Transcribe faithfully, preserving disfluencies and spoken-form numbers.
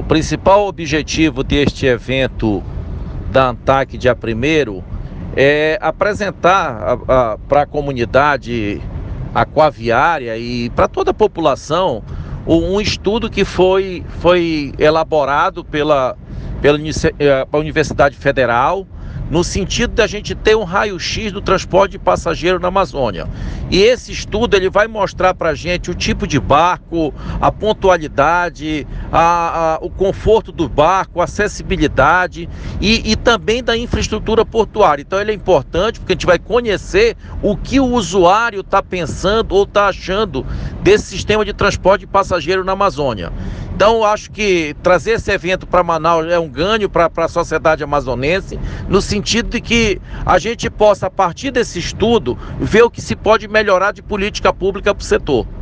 principal objetivo deste evento da ANTAQ dia primeiro é apresentar para a comunidade aquaviária e para toda a população um estudo que foi, foi elaborado pela, pela Universidade Federal, no sentido da gente ter um raio-x do transporte de passageiro na Amazônia. E esse estudo ele vai mostrar para a gente o tipo de barco, a pontualidade, a, a, o conforto do barco, a acessibilidade e, e também da infraestrutura portuária. Então ele é importante porque a gente vai conhecer o que o usuário está pensando ou está achando desse sistema de transporte de passageiro na Amazônia. Então eu acho que trazer esse evento para Manaus é um ganho para a sociedade amazonense, no sentido de que a gente possa, a partir desse estudo, ver o que se pode melhorar de política pública para o setor.